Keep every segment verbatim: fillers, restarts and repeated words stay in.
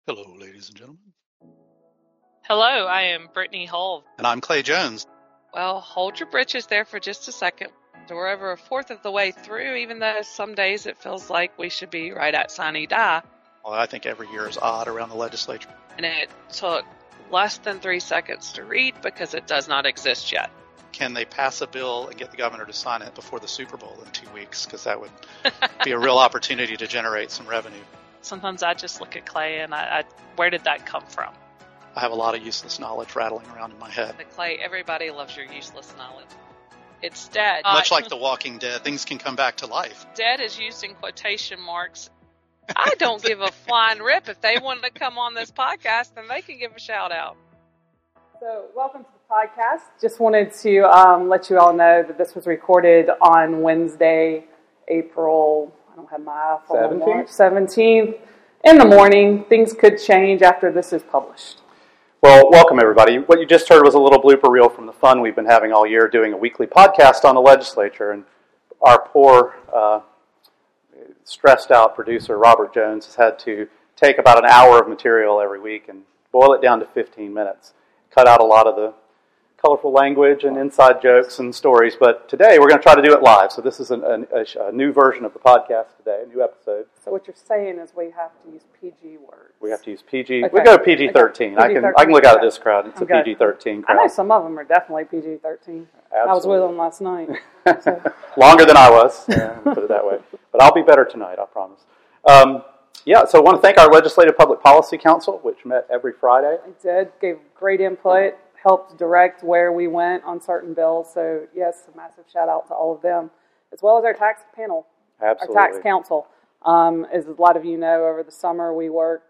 Hello, ladies and gentlemen. Hello, I am Brittany Hull. And I'm Clay Jones. Well, hold your britches there for just a second. We're over a fourth of the way through, even though some days it feels like we should be right at sine die. Well, I think every year is odd around the legislature. And it took less than three seconds to read because it does not exist yet. Can they pass a bill and get the governor to sign it before the Super Bowl in two weeks? Because that would be a real opportunity to generate some revenue. Sometimes I just look at Clay and I, I where did that come from? I have a lot of useless knowledge rattling around in my head. But Clay, everybody loves your useless knowledge. It's dead. Much uh, like The Walking Dead, things can come back to life. Dead is used in quotation marks. I don't give a flying rip. If they want to come on this podcast, then they can give a shout out. So welcome to the podcast. Just wanted to um, let you all know that this was recorded on Wednesday, April, I don't have my iPhone, seventeenth in the morning. Things could change after this is published. Well, welcome everybody. What you just heard was a little blooper reel from the fun we've been having all year doing a weekly podcast on the legislature. And our poor, uh, stressed out producer, Robert Jones, has had to take about an hour of material every week and boil it down to fifteen minutes. Cut out a lot of the colorful language and inside jokes and stories. But today we're going to try to do it live. So this is an, a, a new version of the podcast today, a new episode. So what you're saying is we have to use P G words. We have to use P G. Okay. We go P G thirteen. Okay. I can I can look out at this crowd. It's okay. a P G thirteen crowd. I know some of them are definitely P G thirteen. Absolutely. I was with them last night. So. Longer than I was, yeah, put it that way. But I'll be better tonight, I promise. Um, yeah, so I want to thank our Legislative Public Policy Council, which met every Friday. I did, gave great input, helped direct where we went on certain bills. So yes, a massive shout out to all of them, as well as our tax panel, Absolutely. our tax council. Um, as a lot of you know, over the summer we worked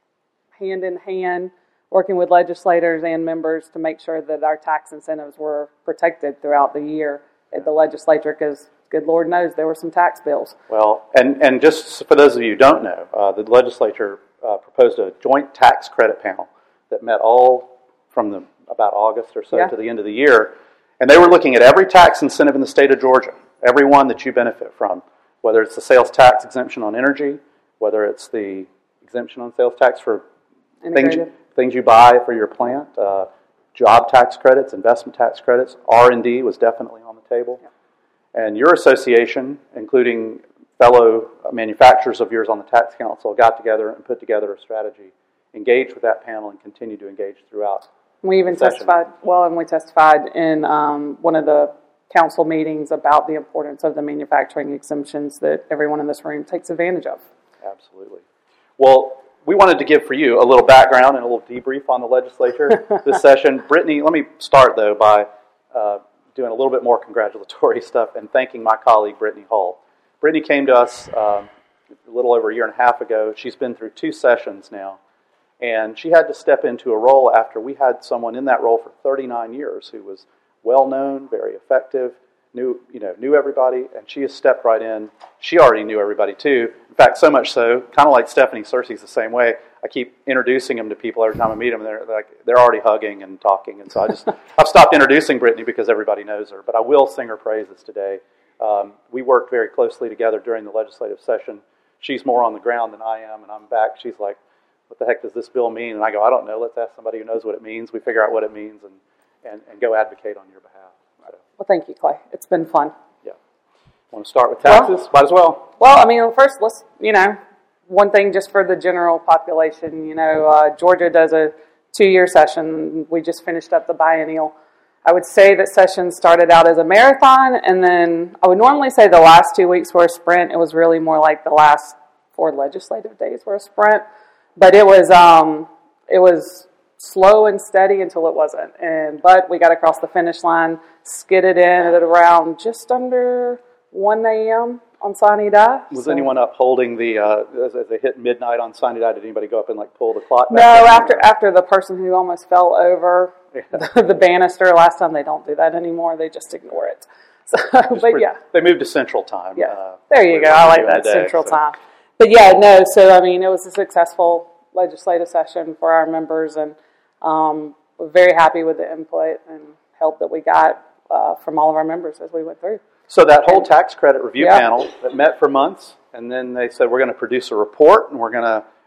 hand in hand, working with legislators and members to make sure that our tax incentives were protected throughout the year at the legislature, because good Lord knows there were some tax bills. Well, and, and just for those of you who don't know, uh, the legislature uh, proposed a joint tax credit panel that met all from the about August or so yeah. to the end of the year, and they were looking at every tax incentive in the state of Georgia, every one that you benefit from, whether it's the sales tax exemption on energy, whether it's the exemption on sales tax for things, things you buy for your plant, uh, job tax credits, investment tax credits, R and D was definitely on the table. Yeah. And your association, including fellow manufacturers of yours on the tax council, got together and put together a strategy, engaged with that panel, and continue to engage throughout. We even testified, well, and we testified in um, one of the council meetings about the importance of the manufacturing exemptions that everyone in this room takes advantage of. Absolutely. Well, we wanted to give for you a little background and a little debrief on the legislature this session. Brittany, let me start, though, by uh, doing a little bit more congratulatory stuff and thanking my colleague, Brittany Hull. Brittany came to us um, a little over a year and a half ago. She's been through two sessions now, and she had to step into a role after we had someone in that role for thirty-nine years who was well-known, very effective, knew you know knew everybody, and she has stepped right in. She already knew everybody, too. In fact, so much so, kind of like Stephanie Searcy's the same way. I keep introducing them to people every time I meet them, and they're like they're already hugging and talking, and so I just I've stopped introducing Brittany because everybody knows her. But I will sing her praises today. Um, we worked very closely together during the legislative session. She's more on the ground than I am, and I'm back. She's like, "What the heck does this bill mean?" And I go, "I don't know. Let's ask somebody who knows what it means." We figure out what it means and and, and go advocate on your behalf. So, well, thank you, Clay. It's been fun. Yeah. Want to start with taxes? Well, Might as well. Well, I mean, first, let's, you know, one thing just for the general population, you know, uh, Georgia does a two-year session. We just finished up the biennial. I would say that session started out as a marathon, and then I would normally say the last two weeks were a sprint. It was really more like the last four legislative days were a sprint. But it was um, it was slow and steady until it wasn't. And but we got across the finish line, skidded in at around just under one a.m. on sine die. Was so. anyone up holding the, uh, as, as they hit midnight on sine die, did anybody go up and like pull the clock back? No, down? after after the person who almost fell over yeah. the, the banister last time, they don't do that anymore. They just ignore it. So, but pretty, yeah. They moved to Central Time. Yeah, uh, there you go. I like that, day, Central so. Time. But yeah, no, so I mean, it was a successful legislative session for our members, and um, we're very happy with the input and help that we got uh, from all of our members as we went through. So that whole tax credit review yeah. panel that met for months, and then they said, we're going to produce a report, and we're going to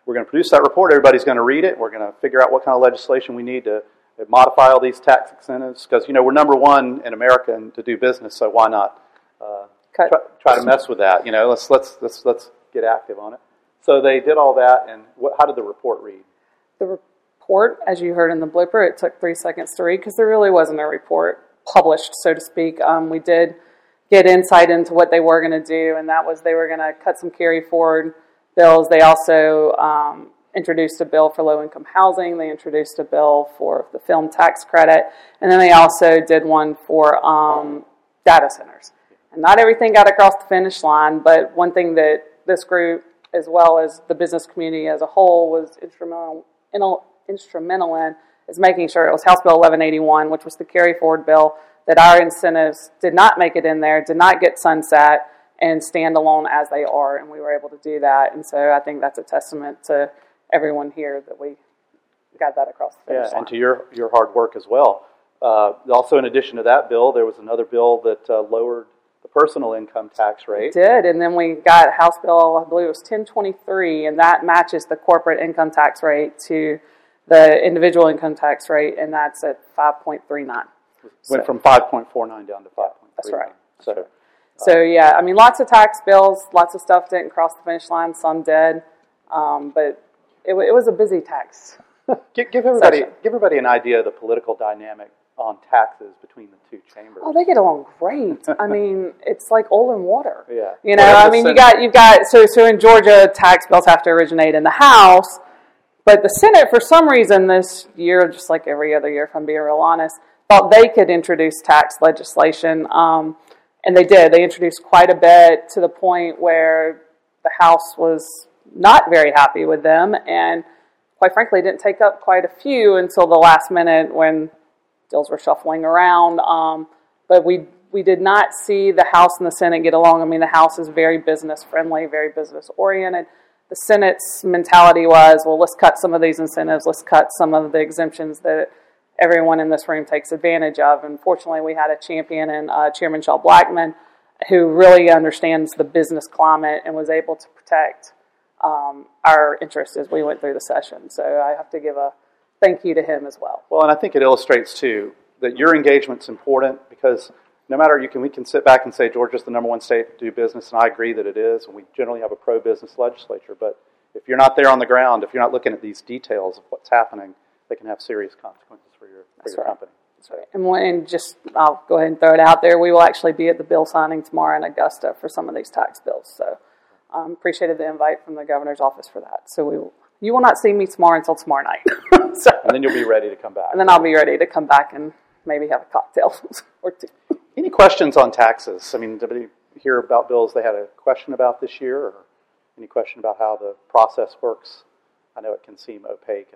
we're going to produce that report. Everybody's going to read it. We're going to figure out what kind of legislation we need to modify all these tax incentives, because, you know, we're number one in America in, to do business, so why not uh, try, try to mess with that? You know, let's let's let's let's get active on it. So they did all that, and what, how did the report read? The report, as you heard in the blooper, it took three seconds to read because there really wasn't a report published, so to speak. Um, we did get insight into what they were going to do, and that was they were going to cut some carry forward bills. They also um, introduced a bill for low-income housing. They introduced a bill for the film tax credit. And then they also did one for um, data centers. And not everything got across the finish line, but one thing that this group, as well as the business community as a whole, was instrumental, instrumental in is making sure it was House Bill eleven eighty-one, which was the carry-forward bill, that our incentives did not make it in there, did not get sunset, and stand alone as they are, and we were able to do that. And so I think that's a testament to everyone here that we got that across the finish yeah, line. And to your, your hard work as well. Uh, also, in addition to that bill, there was another bill that uh, lowered the personal income tax rate. It did, and then we got House Bill, I believe it was ten twenty-three, and that matches the corporate income tax rate to the individual income tax rate, and that's at five point three nine. Went so, from five point four nine down to five point three nine. That's right. So, so, yeah, I mean, lots of tax bills, lots of stuff didn't cross the finish line, some did, um, but it, it was a busy tax. give, give everybody session. give everybody an idea of the political dynamic on taxes between the two chambers. Oh, they get along great. I mean, it's like oil and water. Yeah. You know, Well, I mean, you got you've got so so in Georgia, tax bills have to originate in the House, but the Senate, for some reason, this year, just like every other year, if I'm being real honest, thought they could introduce tax legislation, um, and they did. They introduced quite a bit to the point where the House was not very happy with them, and quite frankly, didn't take up quite a few until the last minute when deals were shuffling around. Um, but we we did not see the House and the Senate get along. I mean, the House is very business friendly, very business oriented. The Senate's mentality was, well, let's cut some of these incentives, let's cut some of the exemptions that everyone in this room takes advantage of. And fortunately, we had a champion in uh, Chairman Shaw Blackman, who really understands the business climate and was able to protect um, our interests as we went through the session. So I have to give a thank you to him as well. Well, and I think it illustrates, too, that your engagement's important, because no matter, you can we can sit back and say Georgia's the number one state to do business, and I agree that it is, and we generally have a pro-business legislature, but if you're not there on the ground, if you're not looking at these details of what's happening, they can have serious consequences for your, for That's your right. company. That's right. And, when, and just, I'll go ahead and throw it out there, we will actually be at the bill signing tomorrow in Augusta for some of these tax bills. So um, appreciated the invite from the governor's office for that. So we will, you will not see me tomorrow until tomorrow night. so, And then you'll be ready to come back. And then I'll be ready to come back and maybe have a cocktail or two. Any questions on taxes? I mean, did anybody hear about bills they had a question about this year, or any question about how the process works? I know it can seem opaque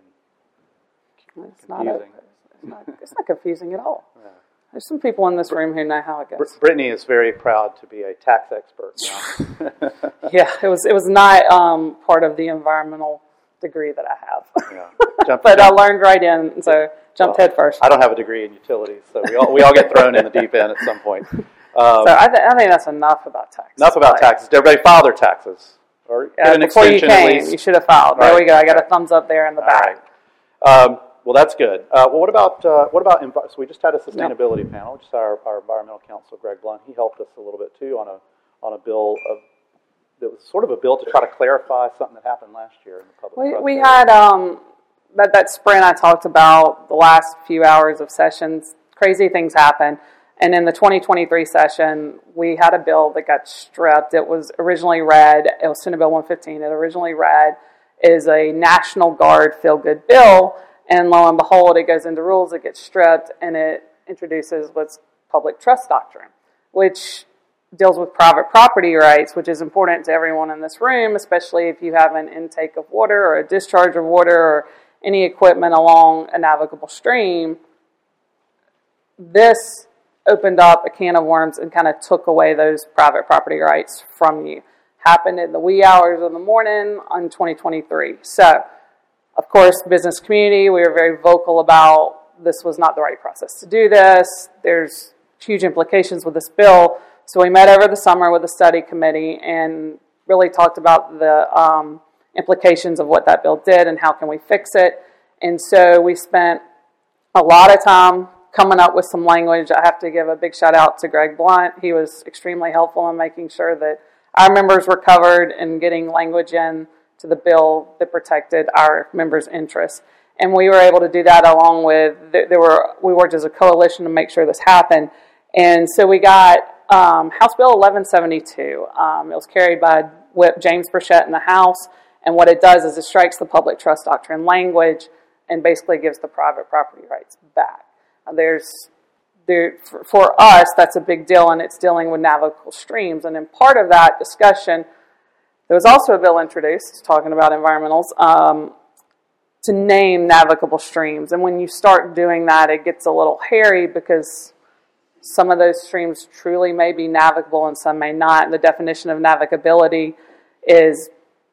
and It's not, confusing. it's, not, it's not confusing at all. Yeah. There's some people in this room who know how it Br- goes. Brittany is very proud to be a tax expert now. Yeah, it was it was not um, part of the environmental degree that I have. Yeah. Jump- but I jump- learned right in, and so jumped well, head first. I don't have a degree in utilities, so we all, we all get thrown in the deep end at some point. Um, so I, th- I think that's enough about taxes. enough about Like, taxes. Did everybody file their taxes? Or Uh, get an before you extension at came, least? you should have filed. There Right. we go. I got a thumbs up there in the All back. right. Um, well, that's good. Uh, well, what about uh, what about envi- so we just had a sustainability panel, which is our, our environmental counsel, Greg Blunt. He helped us a little bit too on a on a bill of that was sort of a bill to try to clarify something that happened last year in the public. We trust we area. had um, that that sprint I talked about the last few hours of sessions. Crazy things happen, and in the twenty twenty-three session, we had a bill that got stripped. It was originally read. It was Senate Bill one fifteen. It originally read is a National Guard feel-good bill, and lo and behold, it goes into rules. It gets stripped, and it introduces what's public trust doctrine, which deals with private property rights, which is important to everyone in this room, especially if you have an intake of water or a discharge of water or any equipment along a navigable stream. This opened up a can of worms and kind of took away those private property rights from you. Happened in the wee hours of the morning on twenty twenty-three. So, of course, business community, we were very vocal about this was not the right process to do this. There's huge implications with this bill. So we met over the summer with the study committee and really talked about the um, implications of what that bill did and how can we fix it. And so we spent a lot of time coming up with some language. I have to give a big shout out to Greg Blunt. He was extremely helpful in making sure that our members were covered and getting language in to the bill that protected our members' interests. And we were able to do that along with, there were, we worked as a coalition to make sure this happened. And so we got um, House Bill eleven seventy-two. Um, it was carried by Whip James Burchett in the House. And what it does is it strikes the public trust doctrine language and basically gives the private property rights back. Uh, there's, there, for, for us, that's a big deal, and it's dealing with navigable streams. And in part of that discussion, there was also a bill introduced talking about environmentals um, to name navigable streams. And when you start doing that, it gets a little hairy because some of those streams truly may be navigable and some may not. And the definition of navigability is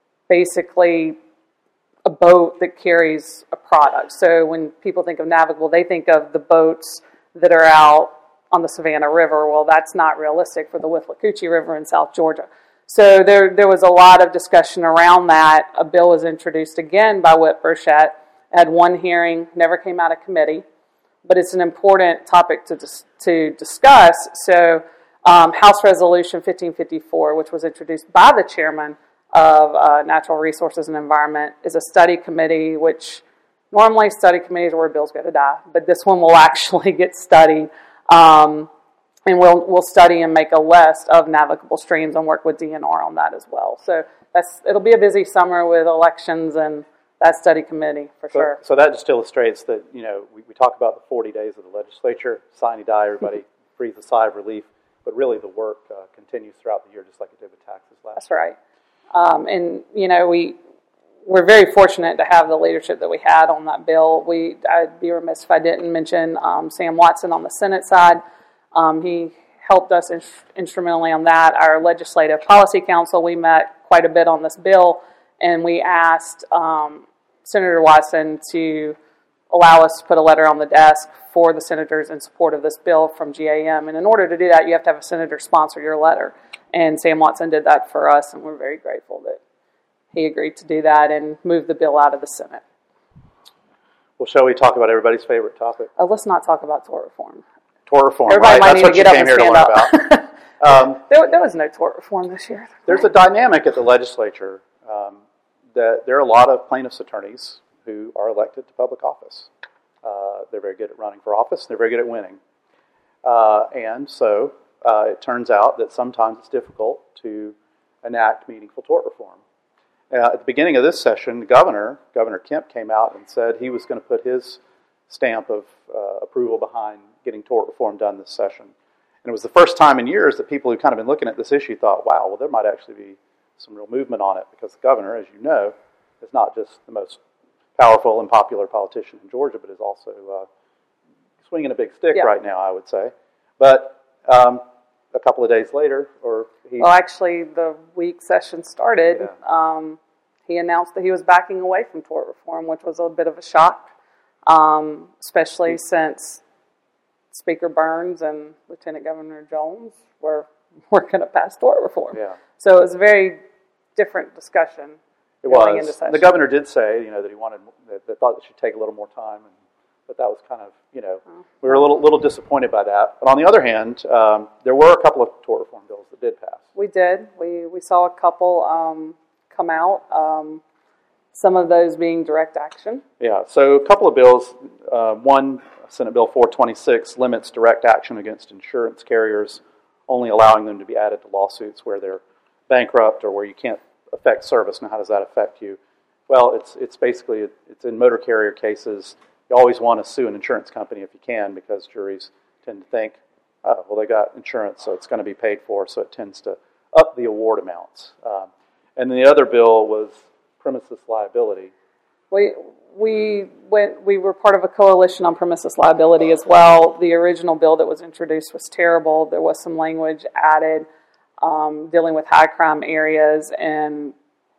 basically a boat that carries a product. So when people think of navigable, they think of the boats that are out on the Savannah River. Well, that's not realistic for the Withlacoochee River in South Georgia. So there there was a lot of discussion around that. A bill was introduced again by Whip Burchett, had one hearing, never came out of committee, but it's an important topic to dis- to discuss. So um, House Resolution fifteen fifty-four, which was introduced by the chairman of uh, Natural Resources and Environment, is a study committee, which normally study committees are where bills go to die, but this one will actually get studied. Um, and we'll we'll study and make a list of navigable streams and work with D N R on that as well. So that's it'll be a busy summer with elections and that study committee for so, sure. So that just illustrates that, you know, we, we talk about the forty days of the legislature, sine die, everybody breathes a sigh of relief, but really the work uh, continues throughout the year just like it did with taxes last That's year. right. Um, and, you know, we, we're very fortunate to have the leadership that we had on that bill. We, I'd be remiss if I didn't mention um, Sam Watson on the Senate side. Um, he helped us in, instrumentally on that. Our Legislative Policy Council, we met quite a bit on this bill, and we asked um, Senator Watson to allow us to put a letter on the desk for the senators in support of this bill from G A M. And in order to do that, you have to have a senator sponsor your letter. And Sam Watson did that for us, and we're very grateful that he agreed to do that and move the bill out of the Senate. Well, shall we talk about everybody's favorite topic? Oh, let's not talk about tort reform. Tort reform, Everybody right? might That's need what to you get up came and here to stand learn up. about. Um, there, there was no tort reform this year. There's a dynamic at the legislature um, that there are a lot of plaintiffs' attorneys who are elected to public office. Uh, they're very good at running for office. They're very good at winning. Uh, and so uh, it turns out that sometimes it's difficult to enact meaningful tort reform. Uh, at the beginning of this session, the governor, Governor Kemp, came out and said he was going to put his stamp of uh, approval behind getting tort reform done this session. And it was the first time in years that people who kind of been looking at this issue thought, wow, well, there might actually be some real movement on it, because the governor, as you know, is not just the most powerful and popular politician in Georgia, but is also uh, swinging a big stick yeah. right now, I would say. But um, a couple of days later, or he... Well, actually, the week session started, Yeah. um, he announced that he was backing away from tort reform, which was a bit of a shock, um, especially since Speaker Burns and Lieutenant Governor Jones were, were going to pass tort reform. Yeah. So it was a very different discussion. It going into was. session. The governor did say, you know, that he wanted, that they thought it should take a little more time, and but that was kind of, you know, Oh. we were a little little disappointed by that. But on the other hand, um, there were a couple of tort reform bills that did pass. We did. We we saw a couple um, come out. Um, some of those being direct action. Yeah. So a couple of bills. Uh, one, Senate Bill four twenty-six, limits direct action against insurance carriers, only allowing them to be added to lawsuits where they're bankrupt or where you can't affect service. Now, how does that affect you? Well, it's it's basically, it's in motor carrier cases. You always want to sue an insurance company if you can, because juries tend to think, oh, well, they got insurance, so it's going to be paid for, so it tends to up the award amounts. Um, and then the other bill was premises liability. We we went. We were part of a coalition on premises liability as well. The original bill that was introduced was terrible. There was some language added um, dealing with high crime areas, and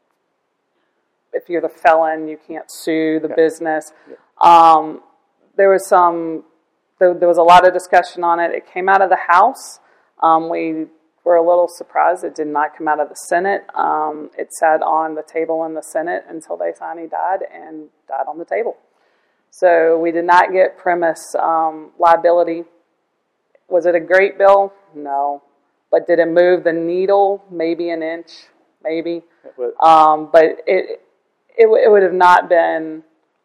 if you're the felon, you can't sue the Yeah. business. Yeah. Um, there was some. There, there was a lot of discussion on it. It came out of the House. Um, we were a little surprised it did not come out of the Senate. Um, it sat on the table in the Senate until Day Siney died and died on the table. So we did not get premise um, liability. Was it a great bill? No. But did it move the needle? Maybe an inch, maybe. Um, but it, it it would have not been,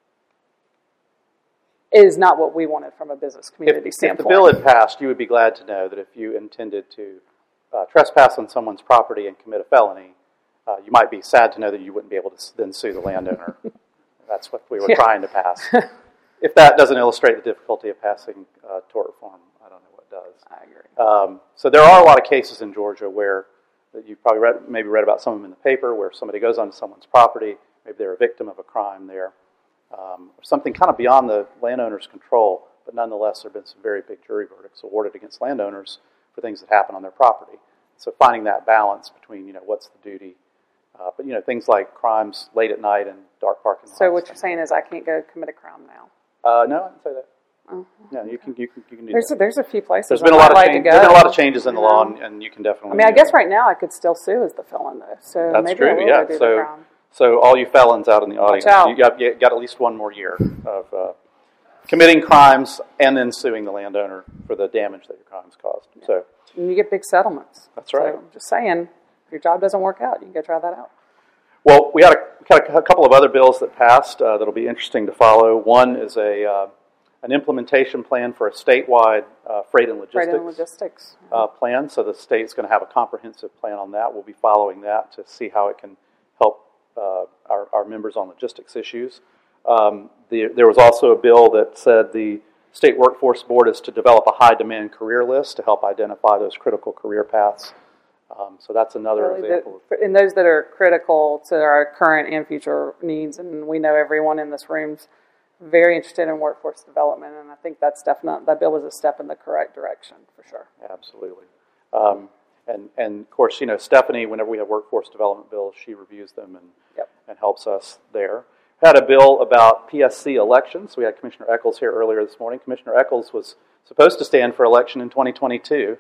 it is not what we wanted from a business community if, standpoint. If the bill had passed, you would be glad to know that if you intended to uh, trespass on someone's property and commit a felony, uh, you might be sad to know that you wouldn't be able to then sue the landowner. That's what we were Yeah. trying to pass. If that doesn't illustrate the difficulty of passing uh, tort reform, I don't know what does. I agree. Um, so there are a lot of cases in Georgia where that you've probably read, maybe read about some of them in the paper, where somebody goes onto someone's property, maybe they're a victim of a crime there, um, or something kind of beyond the landowner's control, but nonetheless there have been some very big jury verdicts awarded against landowners for things that happen on their property. So finding that balance between, you know, what's the duty, uh, but, you know, things like crimes late at night and dark parking lots. So what you're saying is I can't go commit a crime now? Uh, no, I didn't say that. Oh, No, you can you can you can do There's that. a, there's a few places There's been a I lot of might like change, to go. there's been a lot of changes in the you law, know? and, and you can definitely. I mean, I uh, guess right now I could still sue as the felon, though. So That's maybe true. I will Yeah. go do the So crime. so all you felons out in the audience, out. you got you got at least one more year of uh, committing crimes and then suing the landowner for the damage that your crimes caused. Yeah. So And you get big settlements. That's right. So I'm just saying, if your job doesn't work out, you can go try that out. well, we had a, we had a couple of other bills that passed uh, that'll be interesting to follow. One is a uh, an implementation plan for a statewide uh, freight and logistics. Freight and logistics. uh, plan. So the state's going to have a comprehensive plan on that. We'll be following that to see how it can help uh, our, our members on logistics issues. Um, the, there was also a bill that said the State Workforce Board is to develop a high-demand career list to help identify those critical career paths. Um, so that's another Really, example. the, and those that are critical to our current and future needs, and we know everyone in this room's very interested in workforce development, and I think that's definitely, that bill is a step in the correct direction, for sure. Absolutely. Um, and, and, of course, you know, Stephanie, whenever we have workforce development bills, she reviews them and, Yep. and helps us there. Had a bill about P S C elections. We had Commissioner Eccles here earlier this morning. Commissioner Eccles was supposed to stand for election in twenty twenty-two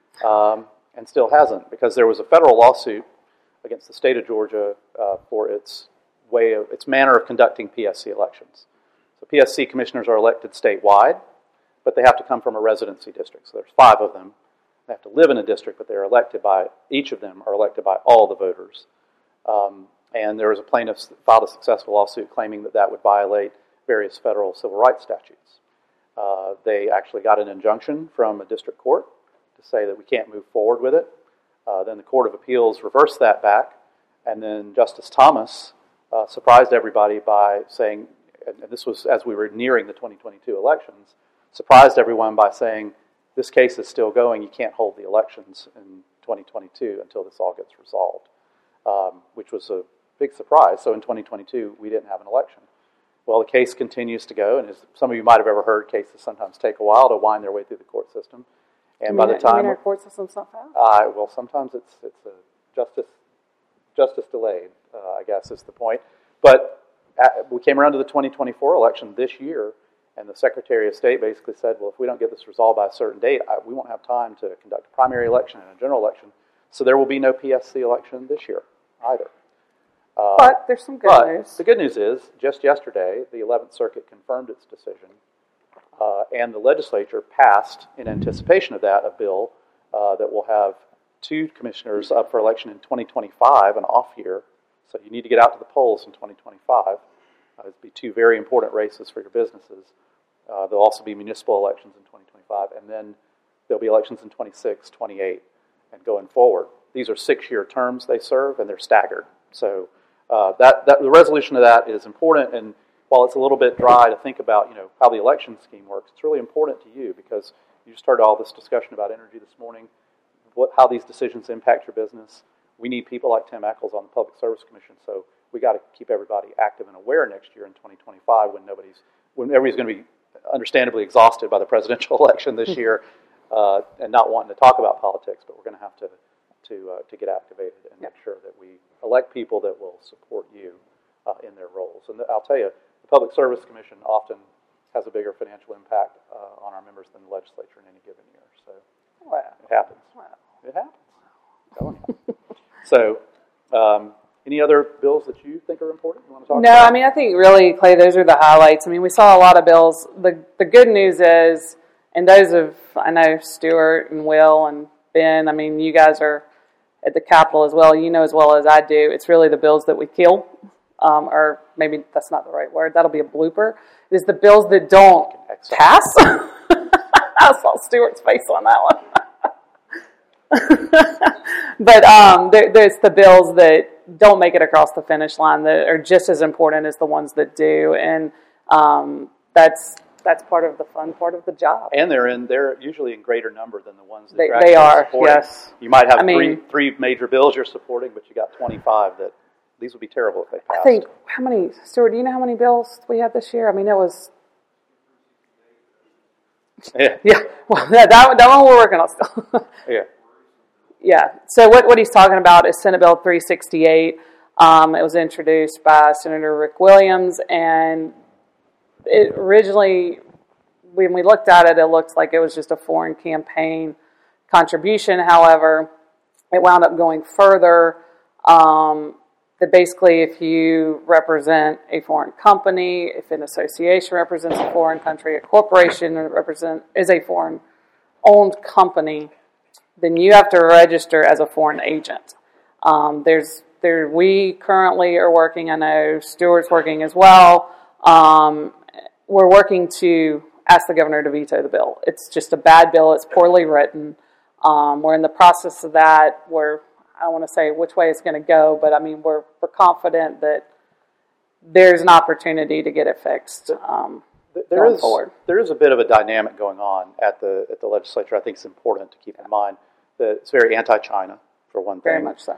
um, and still hasn't, because there was a federal lawsuit against the state of Georgia uh, for its way of, its manner of conducting P S C elections. So P S C commissioners are elected statewide, but they have to come from a residency district. So there's five of them. They have to live in a district, but they're elected by, each of them are elected by all the voters. Um, and there was a plaintiff that filed a successful lawsuit claiming that that would violate various federal civil rights statutes. Uh, they actually got an injunction from a district court to say that we can't move forward with it. Uh, then the Court of Appeals reversed that back, and then Justice Thomas uh, surprised everybody by saying, and this was as we were nearing the twenty twenty-two elections, surprised everyone by saying, this case is still going, you can't hold the elections in twenty twenty-two until this all gets resolved, um, which was a big surprise. So in twenty twenty-two, we didn't have an election. Well, the case continues to go, and as some of you might have ever heard, cases sometimes take a while to wind their way through the court system. And You by mean, the time, you mean our court system's not fast? uh, well, sometimes it's it's a justice justice delayed, uh, I guess is the point. But at, we came around to the twenty twenty-four election this year, and the Secretary of State basically said, well, if we don't get this resolved by a certain date, I, we won't have time to conduct a primary election and a general election. So there will be no P S C election this year either. Uh, But there's some good but news. the good news is, just yesterday, the eleventh Circuit confirmed its decision, uh, and the legislature passed, in anticipation of that, a bill uh, that will have two commissioners up for election in twenty twenty-five, an off year. So you need to get out to the polls in twenty twenty-five. Uh, it'll be two very important races for your businesses. Uh, there'll also be municipal elections in twenty twenty-five, and then there'll be elections in twenty-six, twenty-eight, and going forward. These are six-year terms they serve, and they're staggered. So uh, that, that the resolution of that is important, and while it's a little bit dry to think about, you know, how the election scheme works, it's really important to you because you just heard all this discussion about energy this morning, what, how these decisions impact your business. We need people like Tim Eccles on the Public Service Commission, so we got to keep everybody active and aware next year in twenty twenty-five when nobody's when everybody's going to be understandably exhausted by the presidential election this year uh, and not wanting to talk about politics, but we're going to have to to uh, to get activated and make sure that we elect people that will support you uh, in their roles. And I'll tell you, the Public Service Commission often has a bigger financial impact uh, on our members than the legislature in any given year. So Wow. it happens. Wow. It happens. telling you. So, um, any other bills that you think are important you want to talk No, about? I mean, I think really, Clay, those are the highlights. I mean, we saw a lot of bills. The the good news is, and those of, I know Stuart and Will and Ben, I mean, you guys are at the Capitol as well. You know as well as I do, it's really the bills that we kill, um, or maybe that's not the right word. That'll be a blooper. It is the bills that don't pass. I saw Stuart's face on that one. But um, there, there's the bills that don't make it across the finish line that are just as important as the ones that do, and um, that's that's part of the fun part of the job. And they're in they're usually in greater number than the ones that They, you're they actually are, supporting. yes. You might have I mean, three three major bills you're supporting, but you got twenty-five that these would be terrible if they passed. I think how many, Stuart? Do you know how many bills we had this year? I mean, it was. Yeah. Yeah, well, that that, that one we're working on still. Yeah. Yeah. So what, what he's talking about is Senate Bill three sixty-eight. Um, it was introduced by Senator Rick Williams, and it originally, when we looked at it, it looked like it was just a foreign campaign contribution. However, it wound up going further. Um, that basically, if you represent a foreign company, if an association represents a foreign country, a corporation represent is a foreign-owned company, then you have to register as a foreign agent. Um, there's there we currently are working. I know Stuart's working as well. Um, we're working to ask the governor to veto the bill. It's just a bad bill. It's poorly written. Um, we're in the process of that. We're I don't want to say which way it's going to go, but I mean we're we're confident that there's an opportunity to get it fixed. Um, There going is forward. there is a bit of a dynamic going on at the at the legislature. I think it's important to keep in mind that it's very anti-China for one thing. Very much so.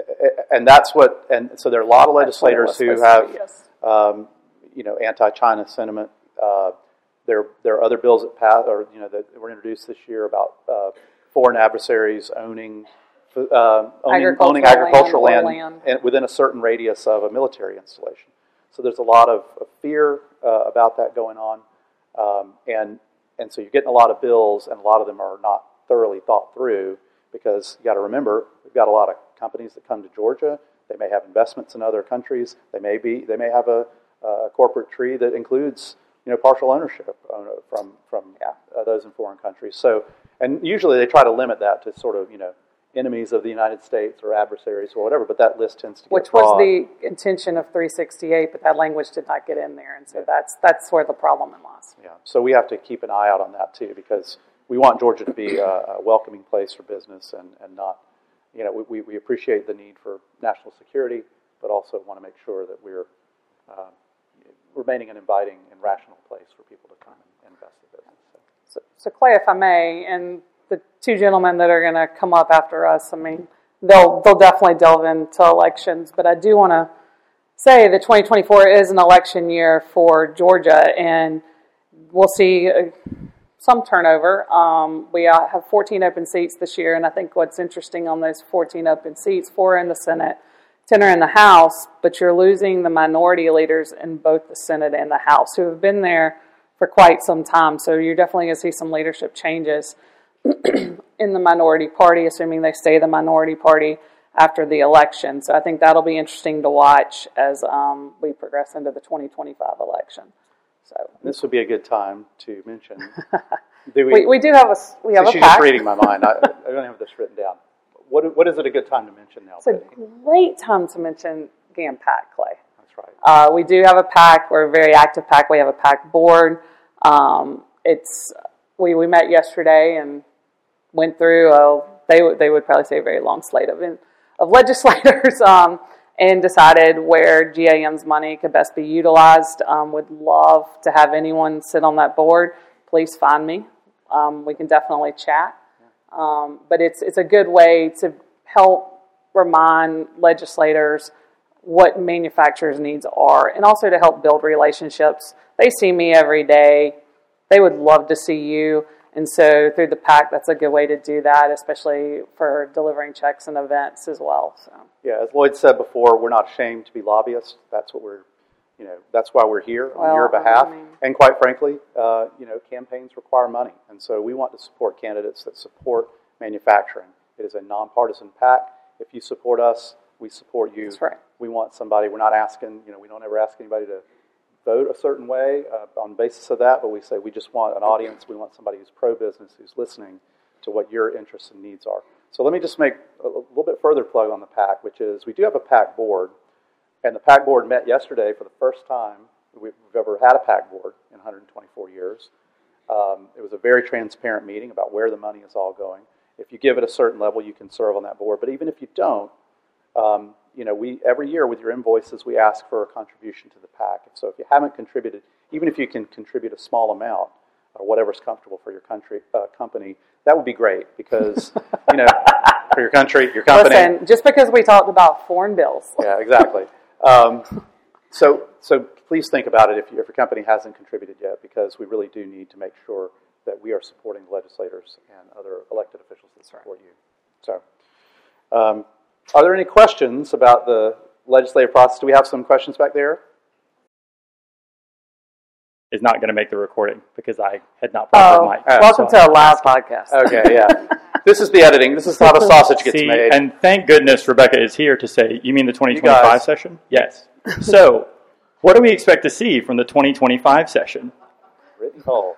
And that's what. And so there are a lot of That's what it legislators was who supposed to have, be, yes. um, you know, anti-China sentiment. Uh, there there are other bills that pass or you know that were introduced this year about uh, foreign adversaries owning. Uh, owning, Agricultural owning agricultural land, land, oil land. and within a certain radius of a military installation. So there's a lot of, of fear uh, about that going on, um, and and so you're getting a lot of bills, and a lot of them are not thoroughly thought through because you got to remember we've got a lot of companies that come to Georgia. They may have investments in other countries. They may be they may have a, a corporate tree that includes you know partial ownership from from yeah, uh, those in foreign countries. So and usually they try to limit that to sort of you know. enemies of the United States or adversaries or whatever, but that list tends to get Which broad. was the intention of three sixty-eight, but that language did not get in there, and so that's that's where the problem lies. Yeah, so we have to keep an eye out on that too, because we want Georgia to be a, a welcoming place for business and, and not, you know, we, we appreciate the need for national security, but also want to make sure that we're uh, remaining an inviting and rational place for people to come and invest in business. So. So, so Clay, if I may, and the two gentlemen that are going to come up after us, I mean, they'll they'll definitely delve into elections, but I do want to say that twenty twenty-four is an election year for Georgia, and we'll see uh, some turnover. Um, we uh, have fourteen open seats this year, and I think what's interesting on those fourteen open seats, four are in the Senate, ten are in the House, but you're losing the minority leaders in both the Senate and the House who have been there for quite some time, so you're definitely going to see some leadership changes in the minority party, assuming they stay the minority party after the election. So I think that'll be interesting to watch as um, we progress into the twenty twenty-five election. So this would be a good time to mention. Do we, we, we do have a we have so a she's pact. just reading my mind. I, I don't have this written down. What what is it a good time to mention now? It's a Brittany? great time to mention GAM PAC, Clay. That's right. Uh, we do have a PAC. We're a very active PAC. We have a PAC board. Um, it's we we met yesterday and went through, uh, they, would, they would probably say a very long slate of, of legislators um, and decided where G A M's money could best be utilized. Um, would love to have anyone sit on that board. Please find me. Um, we can definitely chat. Um, but it's, it's a good way to help remind legislators what manufacturers' needs are and also to help build relationships. They see me every day. They would love to see you. And so through the PAC, that's a good way to do that, especially for delivering checks and events as well. So yeah, as Lloyd said before, we're not ashamed to be lobbyists. That's what we're, you know, that's why we're here on Well, your behalf. I mean- and quite frankly, uh, you know, campaigns require money, and so we want to support candidates that support manufacturing. It is a nonpartisan PAC. If you support us, we support you. That's right. We want somebody, we're not asking, you know, we don't ever ask anybody to vote a certain way uh, on the basis of that, but we say we just want an audience. We want somebody who's pro-business, who's listening to what your interests and needs are. So let me just make a little bit further plug on the PAC, which is we do have a PAC board, and the PAC board met yesterday for the first time we've ever had a PAC board in one hundred twenty-four years. Um, it was a very transparent meeting about where the money is all going. If you give it a certain level, you can serve on that board, but even if you don't, um, you know, we every year with your invoices, we ask for a contribution to the PAC. So if you haven't contributed, even if you can contribute a small amount, or whatever's comfortable for your country uh, company, that would be great because, you know, for your country, your company. Listen, just because we talked about foreign bills. Yeah, exactly. Um, so, so please think about it if, you, if your company hasn't contributed yet, because we really do need to make sure that we are supporting legislators and other elected officials that support you. So, um, are there any questions about the legislative process? Do we have some questions back there? Is not going to make the recording because I had not brought Oh, the mic. welcome So to a live podcast. Okay, yeah. This is the editing. This is how the sausage gets See, made. and thank goodness Rebecca is here to say, you mean the twenty You twenty-five guys. session? Yes. So, what do we expect to see from the twenty twenty-five session? Brittany Hull.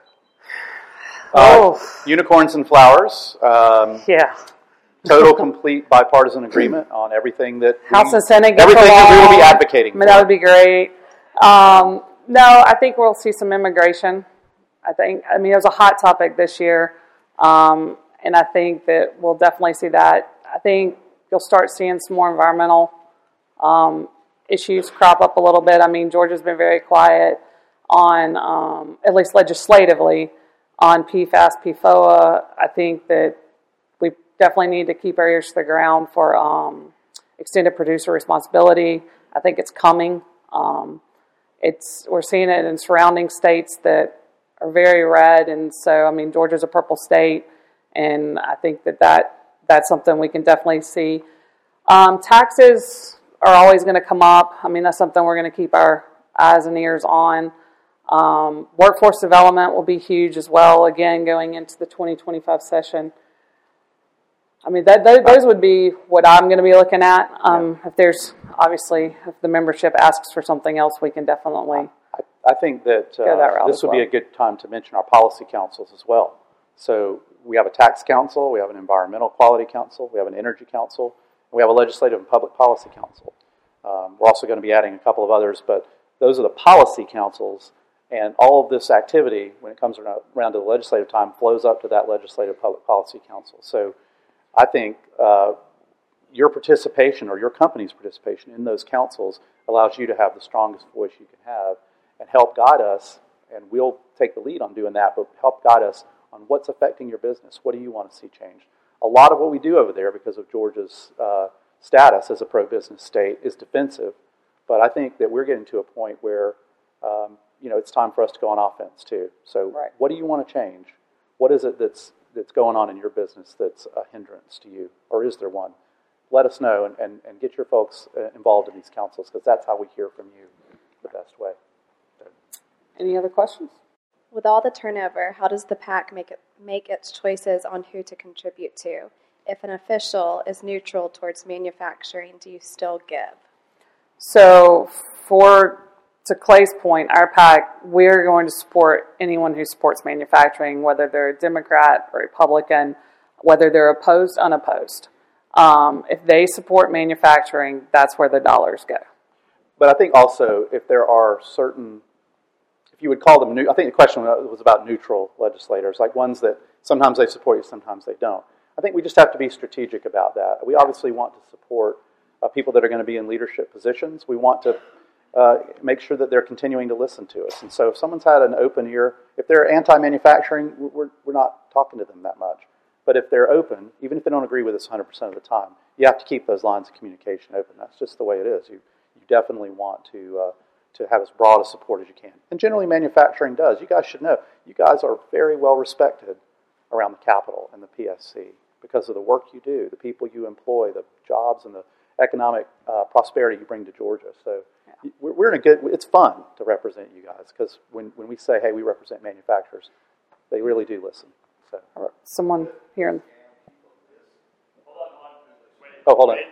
Uh, Oh, unicorns and flowers. Um, yeah. total, complete, bipartisan agreement on everything that we, House and Senate get everything that we will be along. advocating I mean, for. that would be great. Um, no, I think we'll see some immigration. I think, I mean, it was a hot topic this year, um, and I think that we'll definitely see that. I think you'll start seeing some more environmental um, issues crop up a little bit. I mean, Georgia's been very quiet on, um, at least legislatively, on P FAS, P FOA. I think that we definitely need to keep our ears to the ground for um, extended producer responsibility. I think it's coming. Um, it's we're seeing it in surrounding states that are very red, and so I mean Georgia's a purple state, and I think that, that that's something we can definitely see. Um, taxes are always going to come up. I mean that's something we're going to keep our eyes and ears on. Um, workforce development will be huge as well. Again, going into the twenty twenty-five session. I mean, that, that, those would be what I'm going to be looking at. Um, yeah. If there's, obviously, if the membership asks for something else, we can definitely I, I think that, uh, go that route this as would well. be a good time to mention our policy councils as well. So we have a tax council, we have an environmental quality council, we have an energy council, and we have a legislative and public policy council. Um, we're also going to be adding a couple of others, but those are the policy councils, and all of this activity, when it comes around, around to the legislative time, flows up to that legislative public policy council. So I think uh, your participation or your company's participation in those councils allows you to have the strongest voice you can have and help guide us, and we'll take the lead on doing that, but help guide us on what's affecting your business. What do you want to see change? A lot of what we do over there, because of Georgia's uh, status as a pro-business state, is defensive, but I think that we're getting to a point where um, you know, it's time for us to go on offense too. So Right. What do you want to change? What is it that's that's going on in your business that's a hindrance to you, or is there one? Let us know and, and, and get your folks uh, involved in these councils, because that's how we hear from you the best way. So. Any other questions? With all the turnover, how does the PAC make it make its choices on who to contribute to? If an official is neutral towards manufacturing, do you still give? So for, to Clay's point, our PAC, we're going to support anyone who supports manufacturing, whether they're a Democrat or Republican, whether they're opposed, unopposed. Um, if they support manufacturing, that's where the dollars go. But I think also if there are certain, if you would call them, new, I think the question was about neutral legislators, like ones that sometimes they support you, sometimes they don't. I think we just have to be strategic about that. We obviously want to support uh, people that are going to be in leadership positions. We want to uh, make sure that they're continuing to listen to us. And so if someone's had an open ear, if they're anti-manufacturing, we're, we're not talking to them that much. But if they're open, even if they don't agree with us one hundred percent of the time, you have to keep those lines of communication open. That's just the way it is. You you definitely want to uh, to have as broad a support as you can. And generally manufacturing does. You guys should know, you guys are very well respected around the Capitol and the P S C because of the work you do, the people you employ, the jobs and the economic uh, prosperity you bring to Georgia. So yeah. we're, we're in a good, it's fun to represent you guys, because when, when we say, hey, we represent manufacturers, they really do listen. So, Someone here. In, Oh, hold on.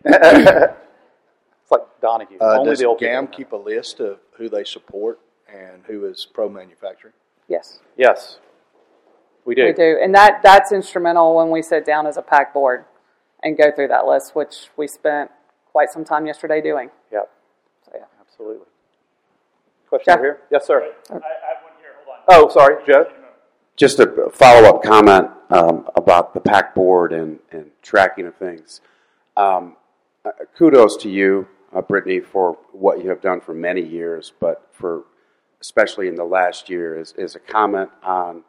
It's like Donahue. Uh, Only does the old GAM people. keep a list of who they support and who is pro-manufacturing? Yes, Yes, we do. we do. And that, that's instrumental when we sit down as a PAC board and go through that list, which we spent quite some time yesterday doing. Yep, So, yeah. absolutely. Question Jeff? over here? Yes, sir. I, I have one here. Hold on. Oh, sorry, Joe. Just a follow-up comment um, about the PAC board and, and tracking of things. Um, uh, kudos to you, uh, Brittany, for what you have done for many years, but for especially in the last year is, is a comment on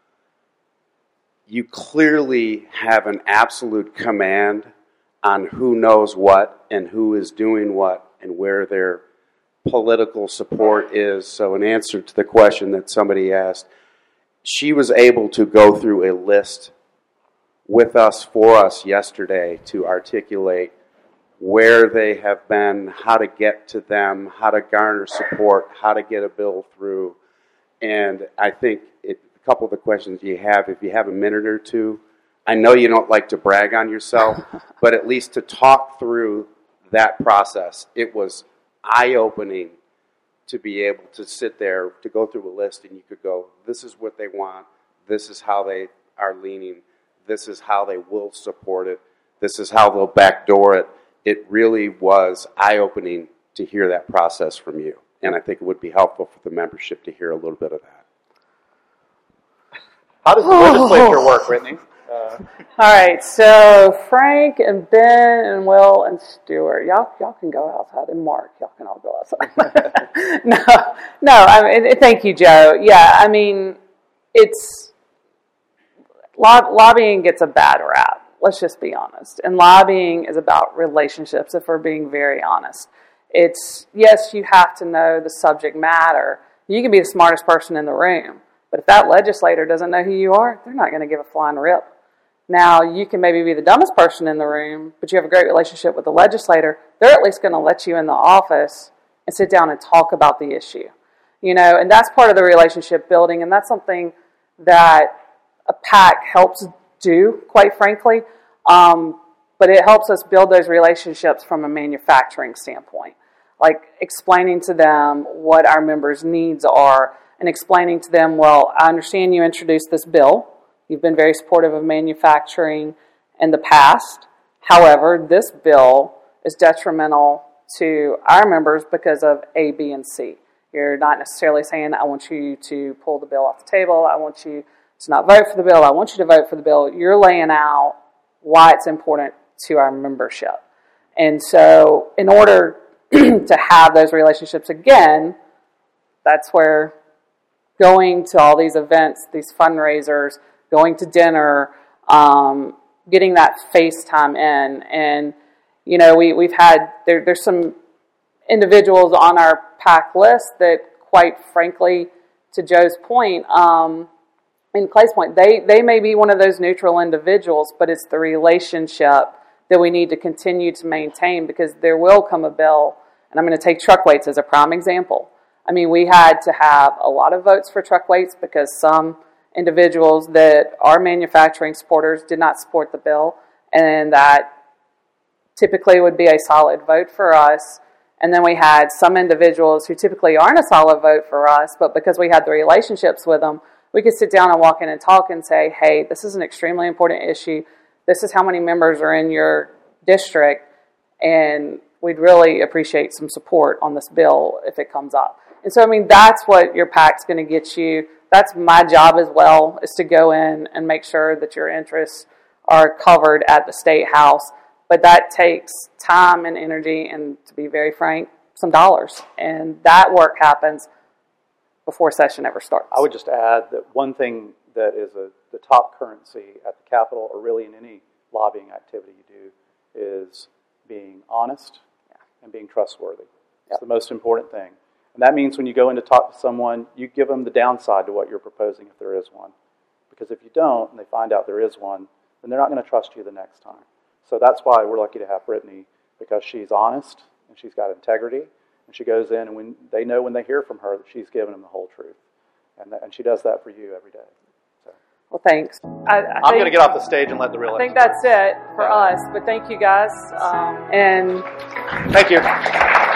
you clearly have an absolute command on who knows what and who is doing what and where their political support is. So in answer to the question that somebody asked, she was able to go through a list with us, for us yesterday to articulate where they have been, how to get to them, how to garner support, how to get a bill through. And I think it, a couple of the questions you have, if you have a minute or two, I know you don't like to brag on yourself, but at least to talk through that process, it was eye-opening to be able to sit there, to go through a list, and you could go, this is what they want, this is how they are leaning, this is how they will support it, this is how they'll backdoor it. It really was eye-opening to hear that process from you, and I think it would be helpful for the membership to hear a little bit of that. How does the legislature work, Brittany? Uh, All right, so Frank and Ben and Will and Stuart, y'all y'all can go outside, and Mark, y'all can all go outside. no, no. I mean, thank you, Joe. Yeah, I mean, it's lob, lobbying gets a bad rap. Let's just be honest. And lobbying is about relationships. If we're being very honest, it's yes, you have to know the subject matter. You can be the smartest person in the room, but if that legislator doesn't know who you are, they're not going to give a flying rip. Now, you can maybe be the dumbest person in the room, but you have a great relationship with the legislator. They're at least going to let you in the office and sit down and talk about the issue. You know, and that's part of the relationship building, and that's something that a PAC helps do, quite frankly. Um, but it helps us build those relationships from a manufacturing standpoint, like explaining to them what our members' needs are and explaining to them, well, I understand you introduced this bill. You've been very supportive of manufacturing in the past. However, this bill is detrimental to our members because of A, B, and C. You're not necessarily saying, I want you to pull the bill off the table. I want you to not vote for the bill. I want you to vote for the bill. You're laying out why it's important to our membership. And so in order to have those relationships again, that's where going to all these events, these fundraisers, going to dinner, um, getting that face time in. And, you know, we, we've had, there, there's some individuals on our PAC list that, quite frankly, to Joe's point, um, and Clay's point, they, they may be one of those neutral individuals, but it's the relationship that we need to continue to maintain, because there will come a bill, and I'm going to take truck weights as a prime example. I mean, we had to have a lot of votes for truck weights because some individuals that are manufacturing supporters did not support the bill, and that typically would be a solid vote for us. And then we had some individuals who typically aren't a solid vote for us, but because we had the relationships with them, we could sit down and walk in and talk and say, hey, this is an extremely important issue. This is how many members are in your district, and we'd really appreciate some support on this bill if it comes up. And so, I mean, that's what your PAC's going to get you. That's my job as well, is to go in and make sure that your interests are covered at the State House. But that takes time and energy and, to be very frank, some dollars. And that work happens before session ever starts. I would just add that one thing that is a, the top currency at the Capitol, or really in any lobbying activity you do, is being honest yeah. and being trustworthy. It's yep. the most important thing. And that means when you go in to talk to someone, you give them the downside to what you're proposing if there is one. Because if you don't, and they find out there is one, then they're not going to trust you the next time. So that's why we're lucky to have Brittany, because she's honest, and she's got integrity, and she goes in, and when they know when they hear from her that she's given them the whole truth. And, that, and she does that for you every day. So. Well, thanks. I, I I'm think, going to get off the stage and let the real I think that's it for us. But thank you guys. Um, and Thank you.